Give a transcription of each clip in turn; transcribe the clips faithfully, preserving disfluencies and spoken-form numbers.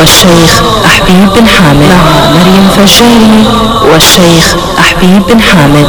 والشيخ أحبيب بن حامد مع مريم فجاري والشيخ أحبيب بن حامد.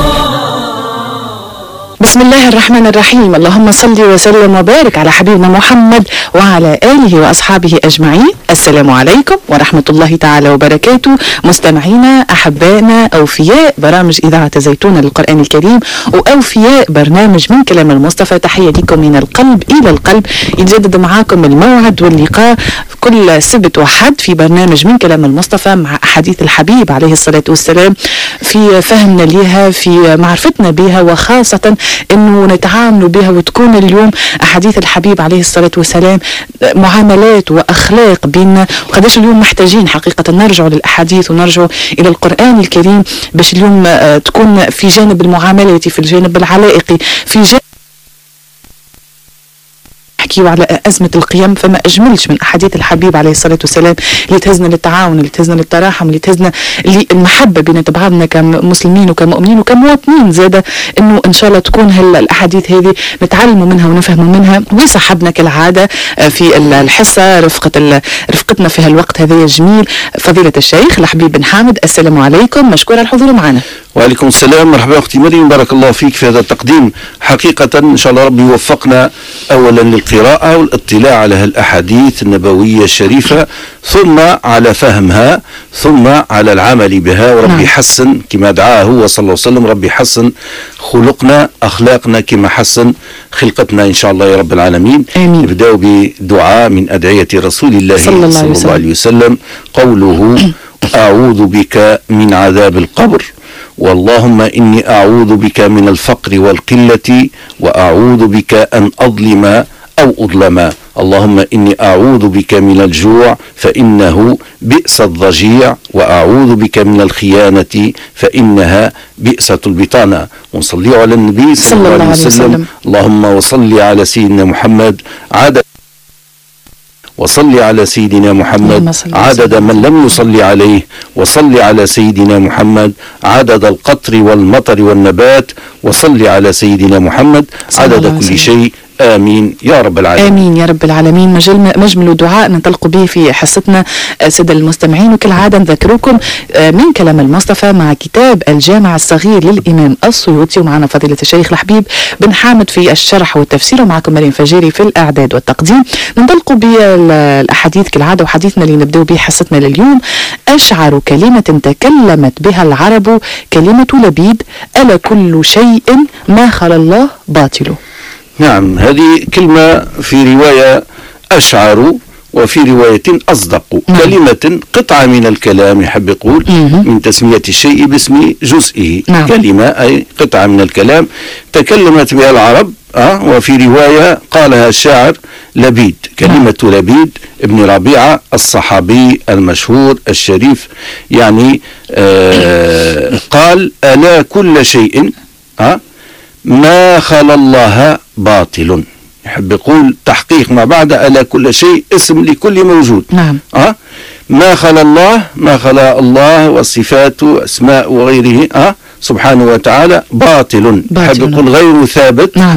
بسم الله الرحمن الرحيم. اللهم صل وسلم وبارك على حبيبنا محمد وعلى آله وأصحابه أجمعين. السلام عليكم ورحمة الله تعالى وبركاته. مستمعينا أحبائنا أوفياء برامج إذاعة زيتون للقرآن الكريم وأوفياء برنامج من كلام المصطفى، تحية لكم من القلب إلى القلب. يتجدد معاكم الموعد واللقاء كل سبت وحد في برنامج من كلام المصطفى مع أحاديث الحبيب عليه الصلاة والسلام، في فهمنا لها، في معرفتنا بها، وخاصة انه نتعامل بها وتكون اليوم احاديث الحبيب عليه الصلاة والسلام معاملات واخلاق بيننا. وقداش اليوم محتاجين حقيقة نرجع للاحاديث ونرجع الى القرآن الكريم باش اليوم تكون في جانب المعاملات، في الجانب العلائقي، في جانب نحكيو على أزمة القيم. فما أجملش من أحاديث الحبيب عليه الصلاة والسلام اللي تهزنا للتعاون، اللي تهزنا للتراحم، اللي تهزنا المحبة بين بعضنا كمسلمين وكمؤمنين وكمواطنين زادة. إنه إن شاء الله تكون هالأحاديث هذه نتعلموا منها ونفهموا منها. ويصحبنا كالعادة في الحصة رفقة رفقتنا في هالوقت هذا الجميل فضيلة الشيخ الحبيب بن حامد. السلام عليكم، مشكورة الحضور معنا. وعليكم السلام، مرحبا أختي مريم، بارك الله فيك في هذا التقديم. حقيقة إن شاء الله ربي يوفقنا أولا للقراءة والاطلاع على هالأحاديث النبوية الشريفة، ثم على فهمها، ثم على العمل بها. وربي يحسن كما دعاه هو صلى الله عليه وسلم، ربي يحسن خلقنا أخلاقنا كما حسن خلقتنا إن شاء الله يا رب العالمين. آمين. نبدأ بدعاء من أدعية رسول الله صلى الله, صلى الله عليه وسلم. قوله أعوذ بك من عذاب القبر، واللهم إني أعوذ بك من الفقر والقلة، وأعوذ بك أن أظلم أو أظلم. اللهم إني أعوذ بك من الجوع فإنه بئس الضجيع، وأعوذ بك من الخيانة فإنها بئسة البطانة. ونصلي على النبي صلى الله عليه وسلم. اللهم وصل على سيدنا محمد عدد وصل على سيدنا محمد عدد من لم يصلي عليه، وصل على سيدنا محمد عدد القطر والمطر والنبات، وصل على سيدنا محمد عدد كل شيء. آمين يا رب العالمين. آمين يا رب العالمين. مجل مجمل دعاء ننطلق به في حصتنا سادة المستمعين. وكالعادة نذكركم من كلام المصطفى مع كتاب الجامع الصغير للإمام السيوطي، ومعنا فضيلة الشيخ الحبيب بن حامد في الشرح والتفسير، ومعكم مريم فجاري في الإعداد والتقديم. ننطلق بالأحاديث كالعادة، وحديثنا اللي نبدأ به حصتنا لليوم: أشعر كلمة تكلمت بها العرب كلمة لبيد، ألا كل شيء ما خلا الله باطل. نعم، هذه كلمة في رواية أشعر، وفي رواية أصدق. مم. كلمة قطعة من الكلام، يحب يقول مم. من تسمية الشيء باسم جزئه. نعم. كلمة أي قطعة من الكلام تكلمت بها العرب. أه وفي رواية قالها الشاعر لبيد. كلمة نعم. لبيد ابن ربيعة الصحابي المشهور الشريف، يعني آه قال: ألا كل شيء أه ما خلا الله باطل. يحب يقول تحقيق ما بعد ألا كل شيء اسم لكل موجود. نعم. أه؟ ما خلا الله، ما خلا الله والصفات أسماء وغيره أه؟ سبحانه وتعالى باطل. يحب يقول غير ثابت. نعم.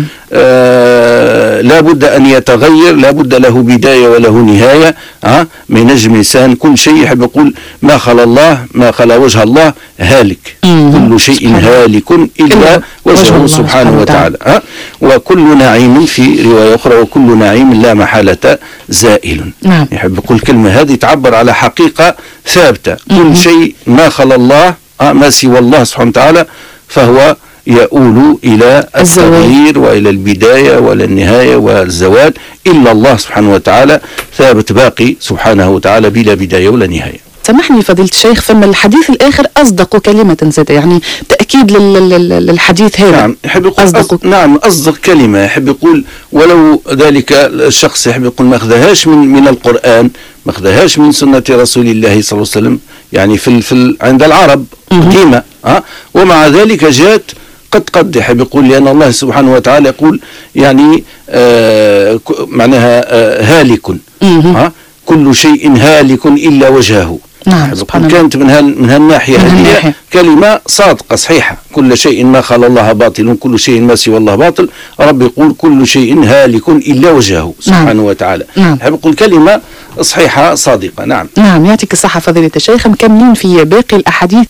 آه لا بد أن يتغير، لا بد له بداية وله نهاية. أه؟ ما ينجم إنسان كل شيء. يحب يقول ما خلا الله، ما خلا وجه الله هالك. مم. كل شيء هالك إلا وجهه سبحانه وتعالى. أه؟ وكل نعيم في رواية أخرى وكل نعيم لا محالة زائل. نعم. يحب يقول الكلمة هذه تعبر على حقيقة ثابتة. مم. كل شيء ما خلا الله أه؟ ما سوى الله سبحانه وتعالى فهو يؤول إلى التغيير وإلى البداية وإلى النهاية والزوال، إلا الله سبحانه وتعالى ثابت باقي سبحانه وتعالى بلا بداية ولا نهاية. سامحني فضيلة الشيخ، فما الحديث الآخر أصدق كلمة زاد، يعني تأكيد للحديث هذا. نعم، يحب يقول أصدق. نعم، أصدق كلمة. يحب يقول ولو ذلك الشخص يحب يقول ما أخذهاش من من القرآن، ما أخذهاش من سنة رسول الله صلى الله عليه وسلم، يعني في في عند العرب قديمة أه؟ ومع ذلك جاءت قد قد يحب يقول لأن الله سبحانه وتعالى يقول يعني آه معناها آه هالك أه؟ كل شيء هالك إلا وجهه. نعم سبحان الله. كانت من هال من هالناحية هذه كلمة صادقة صحيحة. كل شيء ما خلا الله باطل، كل شيء ما سوى الله باطل. رب يقول كل شيء هالك إلا وجهه سبحانه نعم. وتعالى. نعم. يقول كلمة صحيحة صادقة. نعم نعم يعطيك الصحة فضيلة الشيخ. مكملين في باقي الأحاديث.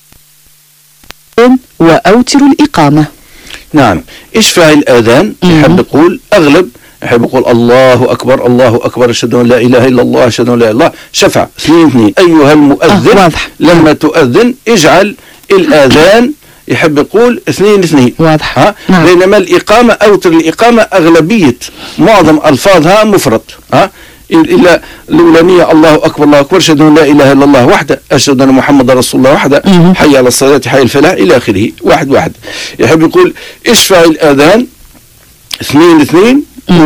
وأوتر الإقامة. نعم اشفع الآذان. يحب يقول أغلب يحب يقول الله أكبر الله أكبر أشهد أن لا إله إلا الله أشهد أن لا إله إلا الله. شفع اثنين اثنين. أيها المؤذن آه لما تؤذن اجعل الآذان يحب يقول اثنين اثنين. واضح. ها نعم. بينما الإقامة أوتر الإقامة أغلبية معظم ألفاظها مفرد. ها إلا الأولانية الله أكبر الله أكبر أشهد أن لا إله إلا الله وحده أشهد أن محمد رسول الله وحده حي على الصلاة حي الفلاح إلى آخره. واحد واحد. يحب يقول اشفع الآذان اثنين اثنين.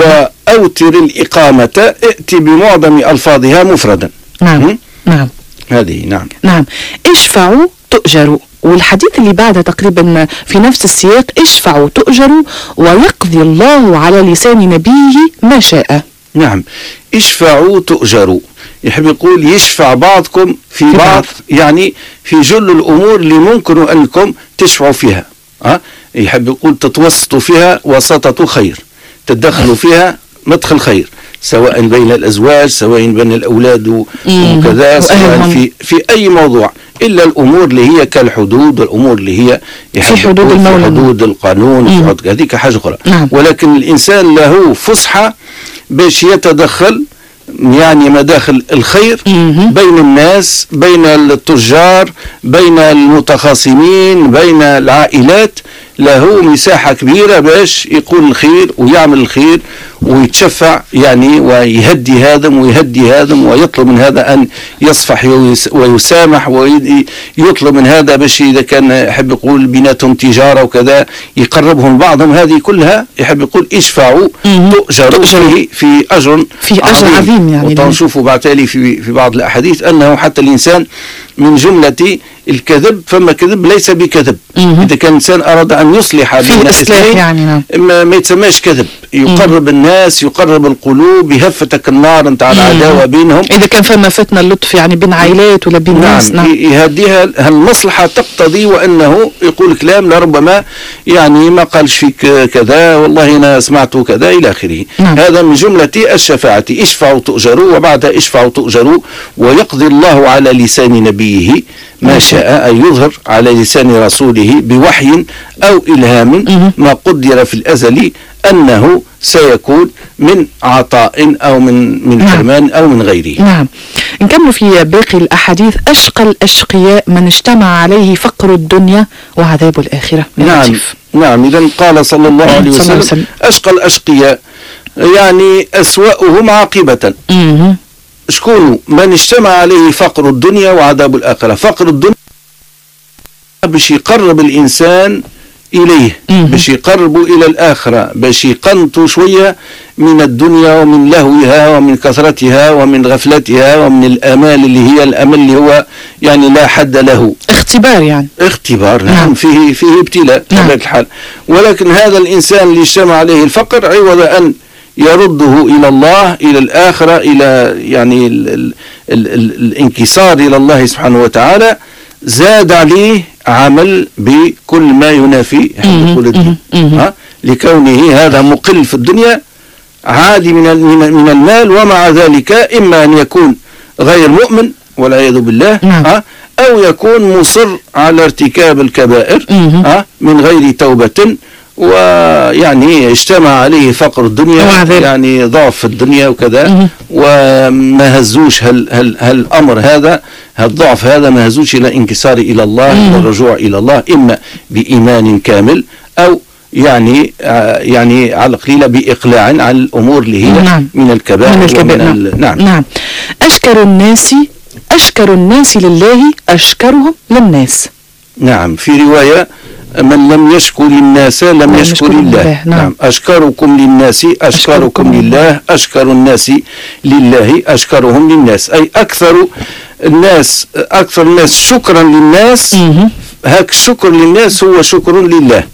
وأوتر الإقامة ائتي بمعظم ألفاظها مفردا. نعم نعم هذه نعم نعم. اشفعوا تؤجروا. والحديث اللي بعده تقريبا في نفس السياق اشفعوا تؤجروا ويقضي الله على لسان نبيه ما شاء. نعم اشفعوا تؤجروا. يحب يقول يشفع بعضكم في, في بعض, بعض يعني في جل الأمور اللي ممكن أنكم تشفعوا فيها. أه؟ يحب يقول تتوسطوا فيها وسطة خير، تدخلوا فيها مدخل خير، سواء بين الأزواج سواء بين الأولاد وكذا، سواء في في أي موضوع إلا الأمور اللي هي كالحدود والأمور اللي هي في حدود المولى، حدود القانون، هذيك حاجة أخرى. ولكن الإنسان له فسحة باش يتدخل يعني مداخل الخير بين الناس، بين التجار، بين المتخاصمين، بين العائلات، له مساحة كبيرة باش يقول الخير ويعمل الخير ويتشفع يعني ويهدي هذا ويهدي هذا ويطلب من هذا أن يصفح ويسامح، ويطلب من هذا باش إذا كان يحب يقول بيناتهم تجارة وكذا يقربهم بعضهم. هذه كلها يحب يقول اشفعوا تؤجروا فيه في أجر في أجر عظيم, عظيم يعني. ونشوفوا بعتالي في في بعض الأحاديث أنه حتى الإنسان من جملة الكذب فما كذب ليس بكذب. إذا كان الإنسان أراد أن يصلح بين الاثنين يعني ما, ما يتسماش كذب، يقرب الناس، يقرب القلوب، يهفتك النار نتاع العداوة بينهم. إذا كان فما فتنة اللطف يعني بين عائلات ولا بين ناس. نعم, نعم. يهديها المصلحة تقتضي، وأنه يقول كلام لربما يعني ما قالش فيك كذا والله أنا سمعته كذا إلى آخره. نعم. هذا من جملة الشفاعة. اشفعوا تؤجروا، وبعدها اشفعوا تؤجروا، ويقضي الله على لسان نبيه ما شاء، أن يظهر على لسان رسوله بوحي أو إلهام ما قدر في الأزل أنه سيكون من عطاء أو من من حرمان أو من غيره. نعم. نكمل في باقي الأحاديث. أشقى الأشقياء من اجتمع عليه فقر الدنيا وعذاب الآخرة. نعم نعم. إذا قال صلى الله عليه وسلم, وسلم أشقى الأشقياء يعني أسوأهم عاقبة. شكون؟ من اجتمع عليه فقر الدنيا وعذاب الآخرة. فقر الدنيا باش يقرب الإنسان إليه، باش يقربوا إلى الآخرة، باش يقنطوا شوية من الدنيا ومن لهوها ومن كثرتها ومن غفلتها ومن الآمال اللي هي الأمل اللي هو يعني لا حد له. اختبار يعني. اختبار. نعم, نعم. فيه فيه ابتلاء بطبيعة نعم. الحال. ولكن هذا الإنسان اللي اجتمع عليه الفقر عوض أن يرده إلى الله، إلى الآخرة، إلى يعني ال ال ال ال الانكسار إلى الله سبحانه وتعالى، زاد عليه عمل بكل ما ينافي حقوق الدين، ها لكونه هذا مقل في الدنيا عادي من من المال، ومع ذلك إما أن يكون غير مؤمن والعياذ بالله، ها أو يكون مصر على ارتكاب الكبائر ها من غير توبة، ويعني اجتمع عليه فقر الدنيا يعني ضعف في الدنيا وكذا، وما هزوش هال هال هالأمر هذا، هالضعف هذا ما هزوش إلى انكسار إلى الله والرجوع إلى الله، إما بإيمان كامل أو يعني يعني على القليلة بإقلاع عن الأمور اللي هي نعم. من الكبائر. من الكبائر. نعم. نعم. نعم. أشكر الناس أشكر الناس لله أشكرهم للناس. نعم. في رواية من لم يشكر الناس لم يشكر الله. نعم. نعم. أشكركم للناس أشكركم لله، أشكر الناس لله أشكرهم للناس، أي أكثر الناس أكثر الناس شكرا للناس. هاك الشكر للناس هو شكر لله.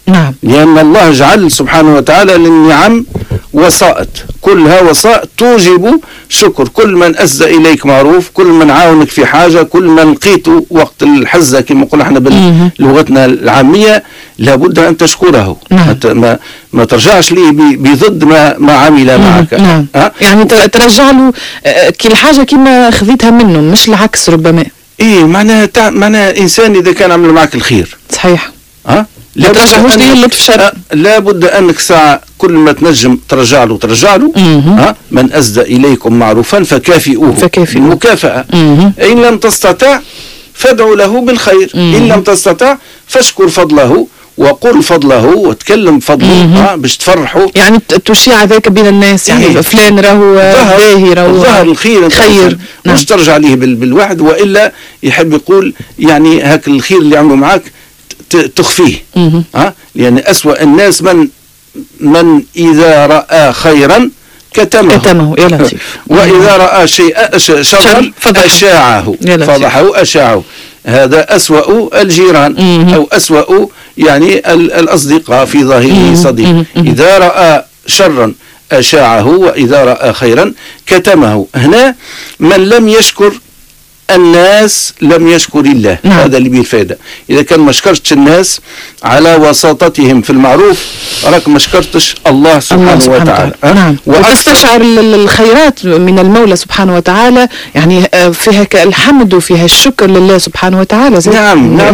نعم. لأن الله جعل سبحانه وتعالى للنعم وسائط، كلها وسائط توجب شكر. كل من أسدى إليك معروف، كل من عاونك في حاجة، كل من لقيته وقت الحزة كما نقول احنا بلغتنا العامية لابد أن تشكره. نعم. ما, ما ترجعش ليه بضد ما, ما عمل معك. نعم. أه؟ يعني ترجع له كل حاجة كما خذيتها منه، مش العكس ربما. إيه معناها تع... معناها إنسان إذا كان عمل معك الخير صحيح أه؟ لا ترجعوش ليه اللطف شر. لابد أنك ساعة كل ما تنجم ترجع له ترجع له. أه؟ من أسدى إليكم معروفا فكافئوه فكافئوه المكافأة. إن لم تستطع فادعوا له بالخير. مم. إن لم تستطع فاشكر فضله وقل فضله وتكلم فضله. أه؟ باش تفرحوا، يعني تشيع ذاك بين الناس. يعني إيه؟ فلان راهو باهي راهو ظهر الخير خير. نعم. مش ترجع ليه بالوحد، وإلا يحب يقول يعني هاك الخير اللي عمله معك تخفيه. أه؟ لأن أسوأ الناس من من إذا رأى خيرا كتمه, كتمه. يا لطيف. وإذا رأى شيئا شرا أشاعه فضحه أشاعه. هذا أسوأ الجيران. مم. أو أسوأ يعني الأصدقاء في ظاهره صديق. إذا رأى شرا أشاعه وإذا رأى خيرا كتمه. هنا من لم يشكر الناس لم يشكر الله. نعم. هذا اللي به الفائدة. إذا كان ما شكرتش الناس على وساطتهم في المعروف راك ما شكرتش الله سبحانه, الله سبحانه وتعالى. أه؟ نعم. وتستشعر الخيرات من المولى سبحانه وتعالى، يعني فيها الحمد وفيها الشكر لله سبحانه وتعالى. زي نعم نعم.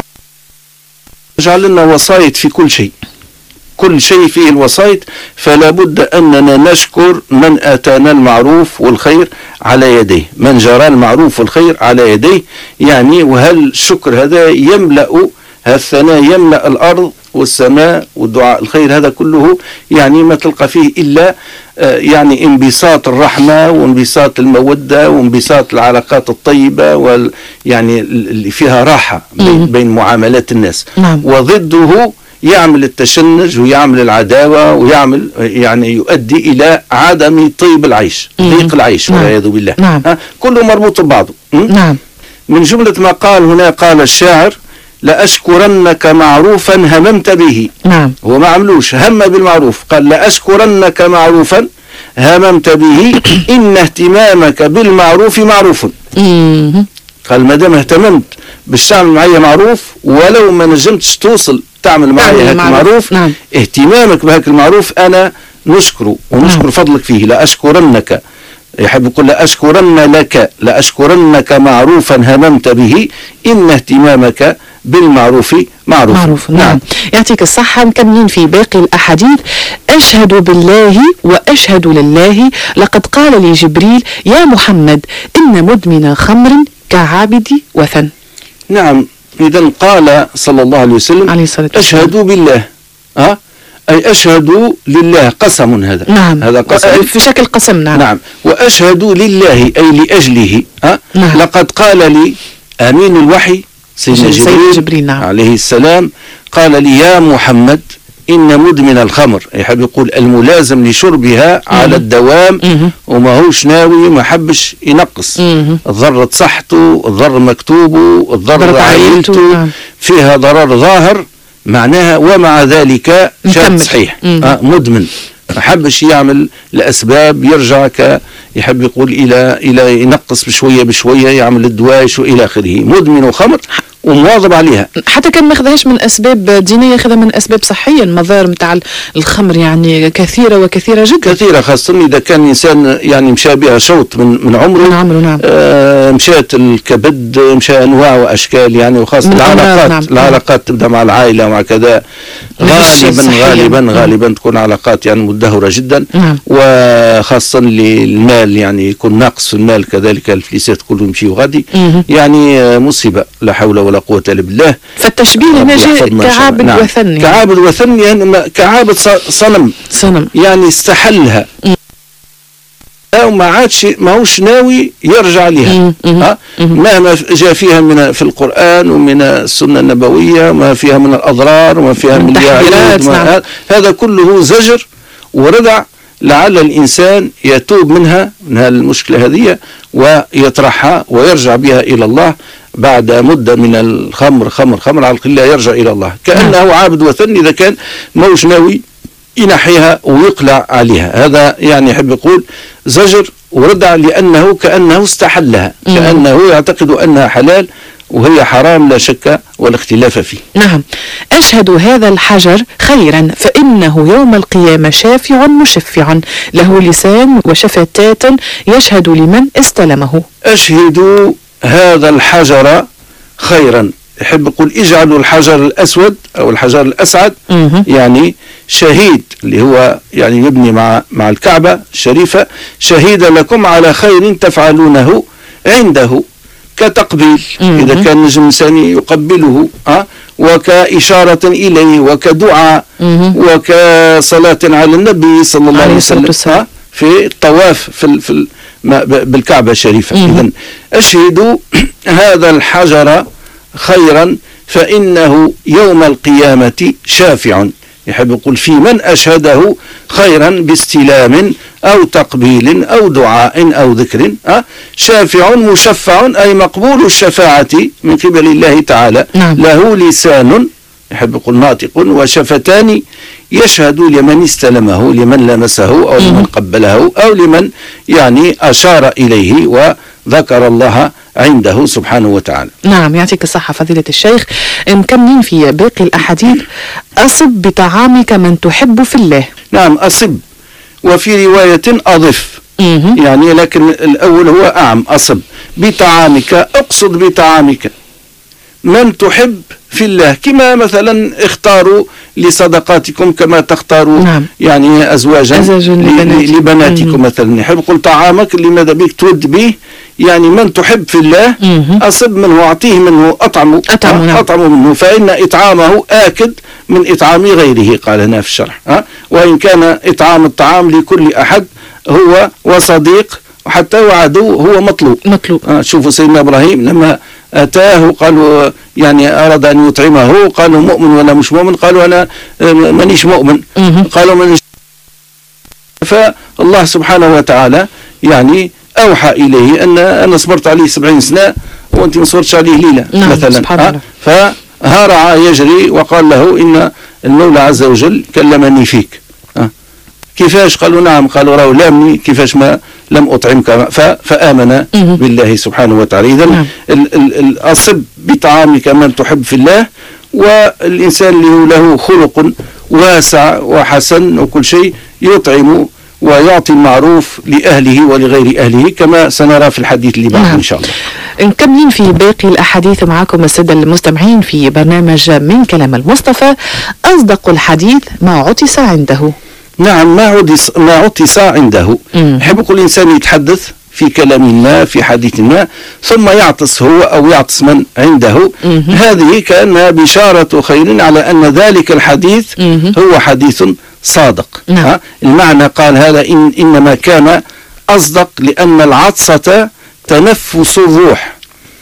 جعل لنا وسائط في كل شيء، كل شيء فيه الوسائط، فلا بد أننا نشكر من آتانا المعروف والخير على يديه، من جرى المعروف والخير على يديه. يعني وهل الشكر هذا يملأ، الثناء يملأ الأرض والسماء والدعاء الخير، هذا كله يعني ما تلقى فيه إلا يعني انبساط الرحمة وانبساط المودة وانبساط العلاقات الطيبة وال يعني اللي فيها راحة بين, بين معاملات الناس. نعم. وضده يعمل التشنج ويعمل العداوة ويعمل يعني يؤدي إلى عدم طيب العيش، ضيق العيش والعياذ بالله. نعم. كله مربوط ببعضه. نعم. من جملة ما قال هنا قال الشاعر: لأشكرنك معروفا هممت به. نعم. هو ما عملوش هم بالمعروف، قال لأشكرنك معروفا هممت به إن اهتمامك بالمعروف معروف. قال ما دام اهتممت باش تعمل معايا معروف ولو ما نجمتش توصل تعمل معايا هاك المعروف. نعم. اهتمامك بهاك المعروف أنا نشكره ونشكر نعم. فضلك فيه. لأشكرنك، يحب يقول لأشكرن لك، لأشكرنك معروفا هممت به إن اهتمامك بالمعروف معروف. معروف. نعم. نعم. يعطيك الصحة. مكملين في باقي الأحاديث. أشهد بالله وأشهد لله لقد قال لي جبريل يا محمد إن مدمن خمر كعابد وثن. نعم. إذن قال صلى الله عليه وسلم عليه الصلاة والسلام أشهد بالله، أه؟ أي أشهد لله، قسم هذا. نعم. هذا قسم في شكل قسم. نعم. نعم. وأشهد لله أي لأجله. أه؟ نعم. لقد قال لي أمين الوحي سيدنا جبريل, جبريل نعم. عليه السلام قال لي يا محمد إن مدمن الخمر، يحب يقول الملازم لشربها مم. على الدوام مم. وما هوش ناوي ما حبش ينقص، الضر صحته، الضر مكتوبه، الضر عائلته، فيها ضرر ظاهر معناها، ومع ذلك شاب صحيح. آه مدمن ما حبش يعمل لأسباب، يرجع ك يحب يقول إلى إلى ينقص بشوية بشوية، يعمل الدواء شو إلى آخره. مدمن خمر ومواظب عليها، حتى كان ما ياخذهاش من اسباب دينيه، ياخذها من اسباب صحيه. المضار نتاع الخمر يعني كثيره وكثيره جدا، كثيره، خاصه اذا كان انسان يعني مشى بها شوط من من عمره من عمره. نعم. آه مشات الكبد، مشى انواع واشكال يعني، وخاصه العلاقات. نعم. العلاقات تبدا مع العائله ومع كذا، غالبا غالبا غالبا تكون علاقات يعني مدهوره جدا. نعم. وخاصه المال يعني يكون ناقص في المال، كذلك الفليسات كله يمشي وغادي، يعني مصيبه لا حول ولا قوة إلا بالله. فالتشبيه هنا جاء كعابد نعم. وثن يعني. كعابد وثن يعني كعابد صنم صنم يعني استحلها وما عادش ما هوش ناوي يرجع لها. ها مهما جاء فيها من في القرآن ومن السنة النبوية وما فيها من الأضرار وما فيها من التحذيرات. نعم. هذا كله زجر وردع لعل الإنسان يتوب منها من المشكلة هذه ويطرحها ويرجع بها إلى الله بعد مدة من الخمر خمر خمر على القلة يرجع إلى الله كأنه عابد وثن إذا كان موش ناوي ينحيها ويقلع عليها. هذا يعني يحب يقول زجر وردع لأنه كأنه استحلها كأنه يعتقد أنها حلال وهي حرام لا شك ولا اختلاف فيه. نعم. أشهد هذا الحجر خيرا فإنه يوم القيامة شافع مشفع له لسان وشفتات يشهد لمن استلمه. أشهد هذا الحجر خيرا، يحب يقول اجعلوا الحجر الأسود أو الحجر الأسعد مه. يعني شهيد اللي هو يعني يبني مع مع الكعبة الشريفة شهيدا لكم على خير تفعلونه عنده كتقبيل مم. إذا كان نجم إنسان يقبله أه؟ وكإشارة إليه وكدعاء مم. وكصلاة على النبي صلى الله عليه وسلم أه؟ في الطواف في, في بالكعبة الشريفة. إذن أشهد هذا الحجر خيرا فإنه يوم القيامة شافع، يحب يقول في من أشهده خيرا باستلام أو تقبيل أو دعاء أو ذكر أه؟ شافع مشفع أي مقبول الشفاعة من قبل الله تعالى نعم. له لسان يحب يقول ناطق وشفتان يشهد لمن استلمه لمن لمسه أو لمن قبله أو لمن يعني أشار إليه وذكر الله عنده سبحانه وتعالى. نعم يعطيك الصحة فضيلة الشيخ. مكملين في باقي الأحاديث. أصب بطعامك من تحب في الله. نعم أصب وفي رواية أضف مم. يعني لكن الأول هو أعم أصب بطعامك أقصد بطعامك من تحب في الله كما مثلا اختاروا لصدقاتكم كما تختاروا نعم. يعني أزواجا لبناتكم, لبناتكم مثلا يحب يقول طعامك لماذا بك تود به يعني من تحب في الله مم. أصب منه أعطيه منه أطعمه أطعم نعم. أطعم منه فإن إطعامه آكد من إطعام غيره قال هنا في الشرح ها؟ وإن كان إطعام الطعام لكل أحد هو وصديق وحتى وعدو هو مطلوب مطلوب آه شوفوا سيدنا إبراهيم لما أتاه قالوا يعني أراد أن يطعمه قالوا مؤمن ولا مش مؤمن قالوا أنا مانيش مؤمن مم. قالوا منيش فالله سبحانه وتعالى يعني أوحى إليه أن أنا صبرت عليه سبعين سنة وأنت ما صبرتش عليه ليلة نعم مثلا فهرع يجري وقال له إن المولى عز وجل كلمني فيك أه؟ كيفاش قالوا نعم قالوا راهو لامني كيفاش ما لم أطعمك فآمن مم. بالله سبحانه وتعالى. إذن نعم. الأصب بطعامك من تحب في الله والإنسان اللي له خلق واسع وحسن وكل شيء يطعم ويعطي المعروف لأهله ولغير أهله كما سنرى في الحديث اللي بعد نعم. إن شاء الله. نكملين في باقي الأحاديث معكم السادة المستمعين في برنامج من كلام المصطفى. أصدق الحديث ما عطس عنده. نعم ما عطس ما عطس عنده. يحب كل إنسان يتحدث في كلام ما في حديث ما ثم يعطس هو أو يعطس من عنده مم. هذه كأنها بشارة خير على أن ذلك الحديث مم. هو حديث صادق نعم. المعنى قال هذا إن إنما كان أصدق لأن العطسة تنفس الروح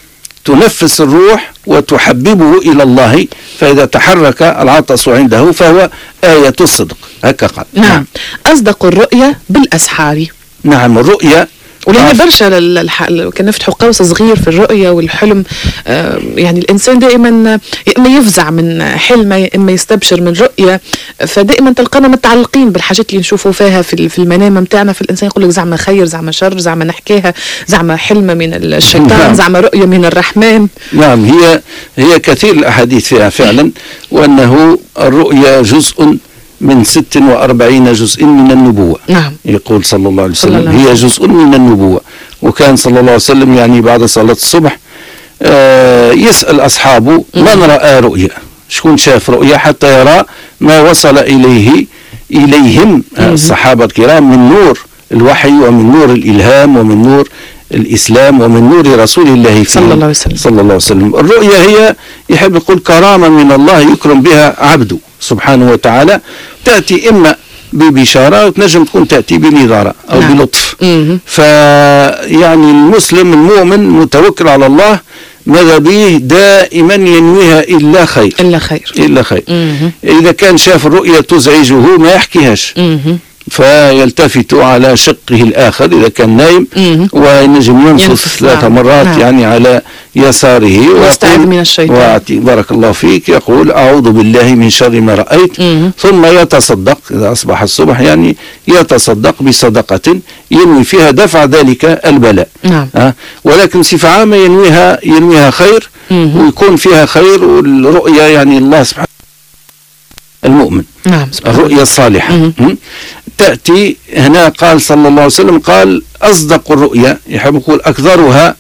تنفس الروح وتحببه إلى الله فإذا تحرك العطس عنده فهو آية الصدق هكا قال نعم. نعم أصدق الرؤية بالأسحار. نعم الرؤية ولأن برشا كان نفتحوا قوس صغير في الرؤية والحلم آه يعني الإنسان دائما إما يفزع من حلمه إما يستبشر من رؤية فدائما تلقانا متعلقين بالحاجات اللي نشوفوا فيها في في المنام متاعنا في الإنسان يقول لك زعما خير زعما شر زعما نحكيها زعما حلم من الشيطان نعم. زعما رؤية من الرحمن. نعم هي هي كثير الأحاديث فيها فعلا وأنه الرؤية جزء من ست وأربعين جزء من النبوة نعم. يقول صلى الله عليه وسلم هي جزء من النبوة. وكان صلى الله عليه وسلم يعني بعد صلاة الصبح آه يسأل أصحابه من رأى رؤيا شكون شاف رؤيا حتى يرى ما وصل إليه إليهم الصحابة الكرام من نور الوحي ومن نور الإلهام ومن نور الإسلام ومن نور رسول الله صلى الله عليه وسلم. صلى الله عليه وسلم. الرؤيا هي يحب يقول كرامة من الله يكرم بها عبده سبحانه وتعالى تأتي إما ببشارة وتنجم تكون تأتي بنظارة أو نعم. بلطف فيعني المسلم المؤمن متوكل على الله ماذا به دائما ينويها إلا خير إلا خير إلا خير مم. إذا كان شاف الرؤية تزعجه ما يحكيهاش فيلتفت على شقه الآخر إذا كان نايم وينجم ينفث ثلاث مرات نعم. يعني على يساره واستعذ من الشيطان. بارك الله فيك. يقول أعوذ بالله من شر ما رأيت. مم. ثم يتصدق إذا أصبح الصبح يعني يتصدق بصدقة ينوي فيها دفع ذلك البلاء. نعم. أه؟ ولكن بصفة عامة ينويها ينويها خير. مم. ويكون فيها خير والرؤية يعني الله سبحانه المؤمن. نعم. الرؤية الصالحة. مم. تأتي هنا قال صلى الله عليه وسلم قال أصدق الرؤيا يحب يقول أكثرها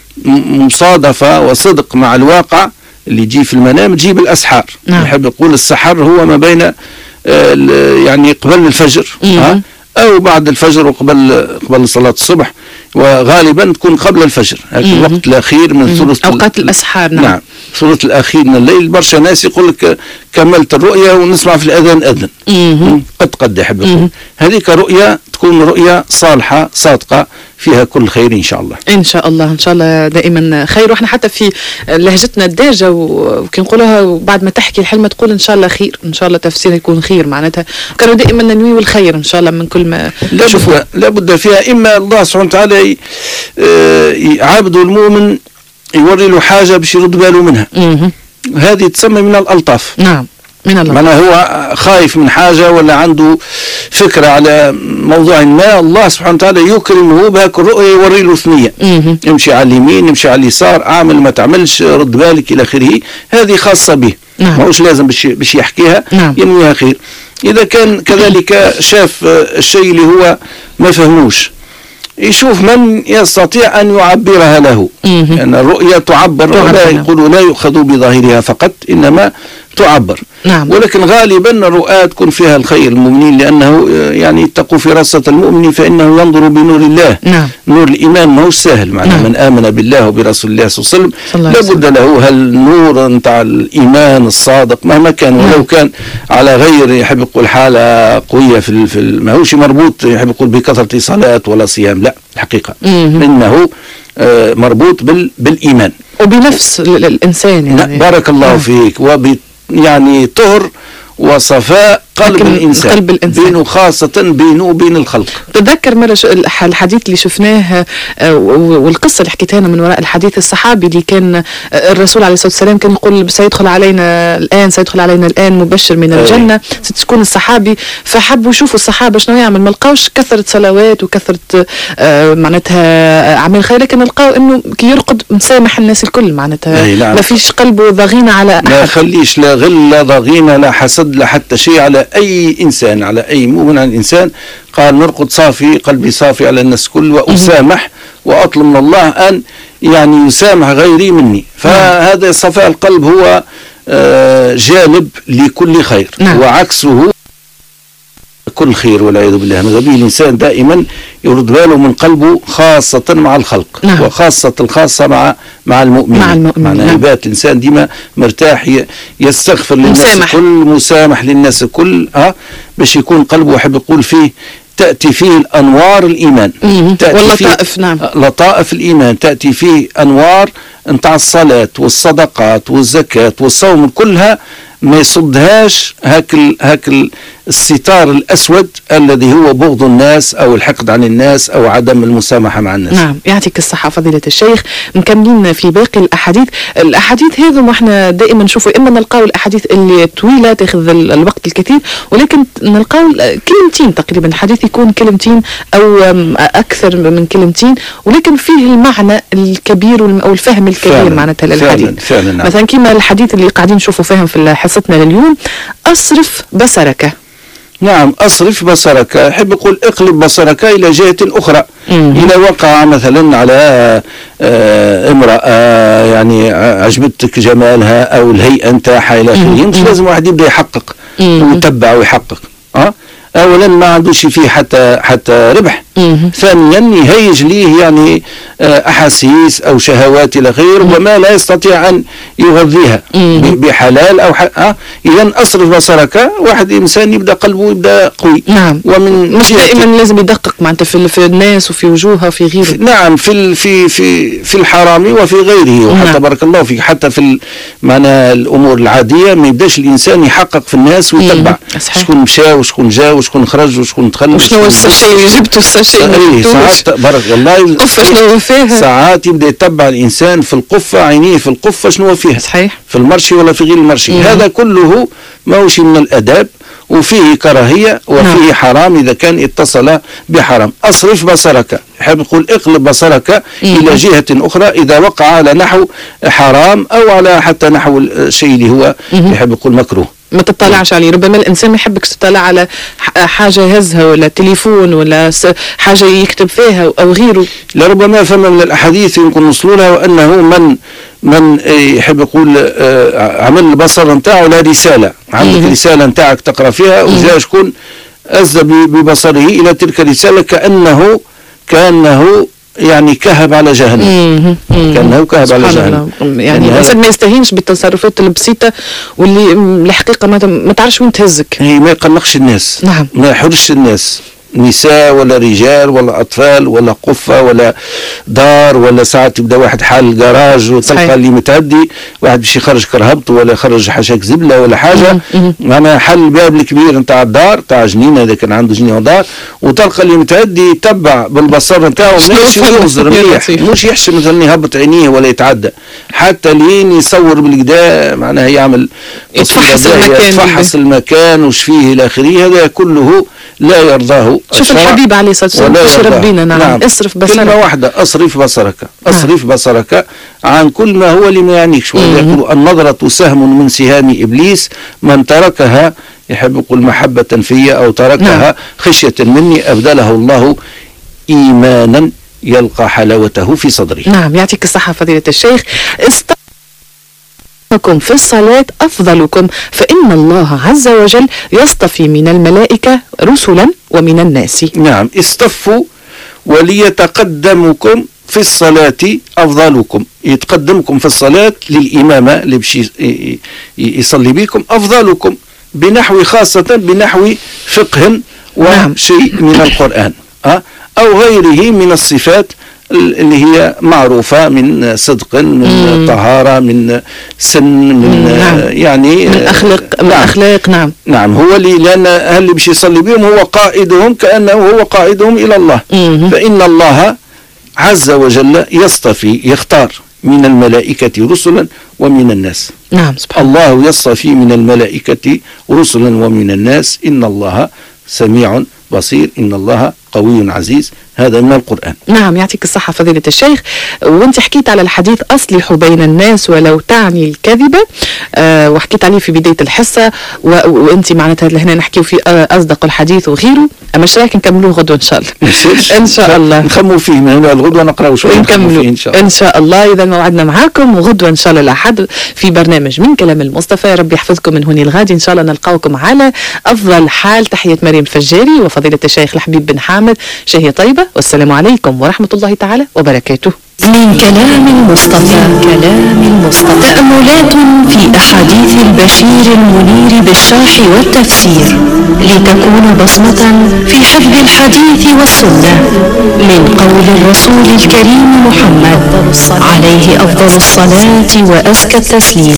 مصادفة وصدق مع الواقع اللي يجي في المنام تجيب الأسحار. نعم. يحب يقول السحر هو ما بين يعني قبل الفجر ها أو بعد الفجر وقبل قبل صلاة الصبح وغالبا تكون قبل الفجر الوقت الأخير من ثلث أوقات الأسحار. نعم. نعم الثلث الأخير من الليل. برشا ناس يقول لك كملت الرؤيا ونسمع في الأذان أذن قد قد يحب يقول هذيك رؤيا تكون رؤيا صالحة صادقة فيها كل خير إن شاء الله. إن شاء الله إن شاء الله دائما خير. وإحنا حتى في لهجتنا الدارجة وكي نقولها بعد ما تحكي الحلمة تقول إن شاء الله خير إن شاء الله تفسيرها يكون خير معناتها كانوا دائما ننوي والخير إن شاء الله من كل ما لا لابد فيها. إما الله سبحانه وتعالى عبد المؤمن يوري له حاجة باش يرد باله منها. مم. هذه تسمى من الألطاف. نعم من الله. معناه هو خايف من حاجة ولا عنده فكرة على موضوع ما الله سبحانه وتعالى يكرمه بهاك الرؤية يوري له ثنية. يمشي على اليمين يمشي على اليسار أعمل ما تعملش رد بالك إلى آخره. هذه خاصة به. نعم. ما هوش لازم باش يحكيها. نعم. ينويها خير. إذا كان كذلك شاف الشيء اللي هو ما فهموش يشوف من يستطيع أن يعبرها له. لأن يعني الرؤيا تعبر ولا يقول لا يؤخذ بظاهرها فقط إنما تعبر. نعم. ولكن غالبا الرؤى تكون فيها الخير المؤمنين لأنه يعني اتقوا فراسة المؤمن فإنه ينظر بنور الله. نعم. نور الإيمان ما هوش سهل معناه. نعم. من آمن بالله وبرسول الله صلى الله عليه وسلم لابد له هالنور نتاع الإيمان الصادق مهما كان ولو نعم. كان على غير يحب يقول حالة قوية في في ما هوش مربوط يحب يقول بكثرة صلاة ولا صيام لا الحقيقة. مم. إنه آه مربوط بال بالإيمان وبنفس الإنسان يعني. بارك الله نعم. فيك وب يعني طهر وصفاء قلب الإنسان. قلب الإنسان بينه خاصة بينه وبين الخلق. تذكر مرة الحديث اللي شفناه والقصة اللي حكيتها من وراء الحديث الصحابي اللي كان الرسول عليه الصلاة والسلام كان يقول سيدخل علينا الآن سيدخل علينا الآن مبشر من الجنة. ستكون الصحابي فحبوا يشوفوا الصحابة شنو يعمل ما لقاوش كثرة صلوات وكثرة آه معناتها أعمال خير لكن لقاو إنه كي يرقد مسامح الناس الكل معناتها نعم. ما فيش قلبه ضغينة على أحد. لا خليش لا غل لا ضغينة لا حسد لا حتى شيء على أي إنسان على أي مؤمن عن الإنسان. قال نرقد صافي قلبي صافي على الناس كل وأسامح وأطلب من الله أن يعني يسامح غيري مني. فهذا صفاء القلب هو جالب لكل خير. نعم. وعكسه كل خير والعياذ بالله. من غبي الإنسان دائما يرد باله من قلبه خاصة مع الخلق. نعم. وخاصة الخاصة مع مع المؤمنين. مع المؤمنين. معنى نعم. يبات الإنسان ديما مرتاح يستغفر للناس مسامح. الكل مسامح للناس الكل ها باش يكون قلبه يحب يقول فيه تأتي فيه الأنوار الإيمان. واللطائف. نعم. لطائف الإيمان تأتي فيه أنوار نتاع الصلاة والصدقات والزكاة والصوم كلها ما يصدهاش هاك هاك الستار الأسود الذي هو بغض الناس أو الحقد عن الناس أو عدم المسامحة مع الناس. نعم يعطيك الصحة فضيلة الشيخ. مكملين في باقي الأحاديث. الأحاديث هذو ما احنا دائما نشوفوا إما نلقاو الأحاديث اللي طويلة تأخذ الوقت الكثير ولكن نلقاو كلمتين تقريبا الحديث يكون كلمتين أو أكثر من كلمتين ولكن فيه المعنى الكبير أو الفهم الكبير معناتها للحديث. فعلا فعلا نعم. مثلا كما الحديث اللي قاعدين نشوفوا فيهم في حصتنا لليوم أصرف بصرك. نعم أصرف بصرك يحب يقول اقلب بصرك إلى جهة أخرى. مم. إذا وقع مثلا على آه امرأة يعني عجبتك جمالها أو الهيئة نتاعها إلى آخره مش لازم واحد يبدأ يحقق ويتبع ويحقق. أه؟ أولا ما عندوش فيه حتى حتى ربح. مم. ثانيا يهيج ليه يعني أحاسيس أو شهوات إلى غير وما لا يستطيع أن يغذيها بحلال أو أه؟ إذا أصرف بصرك واحد إنسان يبدأ قلبه يبدأ قوي. نعم. ومن مش دائما لازم يدقق معناتها في, في الناس وفي وجوهها وفي غيره. نعم في في في في الحرام وفي غيره وحتى نعم. بارك الله فيك حتى في معنى الأمور العادية ما يبداش الإنسان يحقق في الناس ويتبع شكون مشى وشكون جا وشكون وشكون خرج وشكون دخل وشنو الساشي اللي جبتو الساشي اللي ساعات بارك والله القفة شنو فيها ساعات يبدا يتبع الانسان في القفه عينيه في القفه شنو فيها صحيح في المرشي ولا في غير المرشي مم. هذا كله ماهوش من الاداب وفيه كراهيه وفيه نعم. حرام اذا كان اتصل بحرام. اصرف بصرك يحب يقول اقلب بصرك مم. الى جهه اخرى اذا وقع على نحو حرام او على حتى نحو الشيء اللي هو مم. يحب يقول مكروه ما تطلعش عليه. ربما الانسان ما يحبك تطلع على حاجه يهزها ولا تليفون ولا حاجه يكتب فيها او غيره. لربما فما من الاحاديث يمكن نوصلوا لها وانه من من يحب يقول عمل البصر نتاعه لا رساله، عندك مم. رساله نتاعك تقرا فيها وجا شكون أزى ببصره الى تلك الرساله كانه كانه يعني كهب على جهنم. كانه كهب على جهنم. يعني الانسان ما يستهينش بالتصرفات البسيطه واللي الحقيقه ما, ما تعرفش وين تهزك. هي ما يقلقش الناس. نعم. ما يحرش الناس، نساء ولا رجال ولا اطفال ولا قفه ولا دار ولا ساعات يبدا واحد حال الجراج وتلقى اللي متعدي واحد باش يخرج كرهبته ولا يخرج حشاك زبله ولا حاجه معناها حل الباب الكبير نتاع الدار نتاع جنينه اذا كان عنده جنينه ودار وتلقى اللي متعدي يتبع بالبصر نتاعو ماشي ينظر مليح مش يحسب مثلا يهبط عينيه ولا يتعدى حتى لين يصور بالكدا معناها يعمل يتفحص المكان يتفحص المكان وش فيه الى اخره. هذا كله لا يرضاه. شوف الحبيب عليه الصلاه والسلام ربنا نعم. نعم اصرف بصرك كلمه واحده اصرف بصرك اصرف نعم. بصرك عن كل ما هو لما يعنيكش. ويقول النظره سهم من سهام ابليس من تركها يحب يقول محبه في او تركها نعم. خشيه مني ابدله الله ايمانا يلقى حلاوته في صدره. نعم يعطيك الصحه فضيله الشيخ. است في الصلاة أفضلكم فإن الله عز وجل يصطفي من الملائكة رسلا ومن الناس. نعم اصطفوا وليتقدمكم في الصلاة أفضلكم يتقدمكم في الصلاة للإمامة اللي باش يصلي بكم أفضلكم بنحو خاصة بنحو فقه وشيء من القرآن أو غيره من الصفات اللي هي معروفة من صدق من مم. طهارة من سن من نعم. يعني من أخلاق من نعم. أخلاق نعم نعم هو اللي لأن اللي باش يصلي بهم هو قائدهم كأنه هو قائدهم إلى الله. مم. فإن الله عز وجل يصطفي يختار من الملائكة رسلا ومن الناس. نعم سبحان الله يصطفي من الملائكة رسلا ومن الناس إن الله سميع بصير إن الله قوي عزيز. هذا من القرآن. نعم يعطيك الصحة فضيلة الشيخ. وانت حكيت على الحديث أصلحوا بين الناس ولو تعني الكذبة آه وحكيت عليه في بداية الحصة وانت معناتها هنا نحكيو في آه أصدق الحديث وغيره. أما ايش رايك نكملوه غدوة إن شاء الله؟ إن شاء الله نخمو فيه من هنا الغدوة نقرأ شوية نكملوا إن شاء الله. إن شاء الله. إذا موعدنا معاكم وغدوة إن شاء الله الأحد في برنامج من كلام المصطفى. ربي يحفظكم من هوني الغادي إن شاء الله نلقاوكم على أفضل حال. تحية مريم الفجاري وفضيلة الشيخ الحبيب بن حامد. شهية طيبة والسلام عليكم ورحمة الله تعالى وبركاته. من كلام المصطفى كلام المصطفى تأملات في أحاديث البشير المنير بالشرح والتفسير لتكون بصمة في حفظ الحديث والسنة من قول الرسول الكريم محمد عليه أفضل الصلاة وأزكى التسليم.